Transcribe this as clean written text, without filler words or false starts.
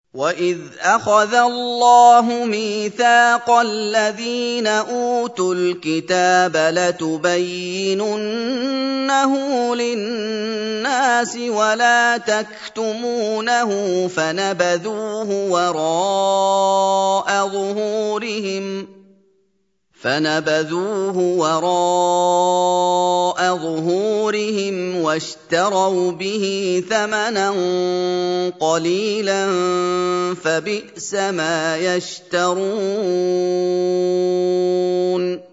وَإِذْ أَخَذَ اللَّهُ مِيثَاقَ الَّذِينَ أُوتُوا الْكِتَابَ لَتُبَيِّنُنَّهُ لِلنَّاسِ وَلَا تَكْتُمُونَهُ فَنَبَذُوهُ وَرَاءَ ظُهُورِهِمْ وَاشْتَرَوْا بِهِ ثَمَنًا قَلِيلًا فَبِئْسَ مَا يَشْتَرُونَ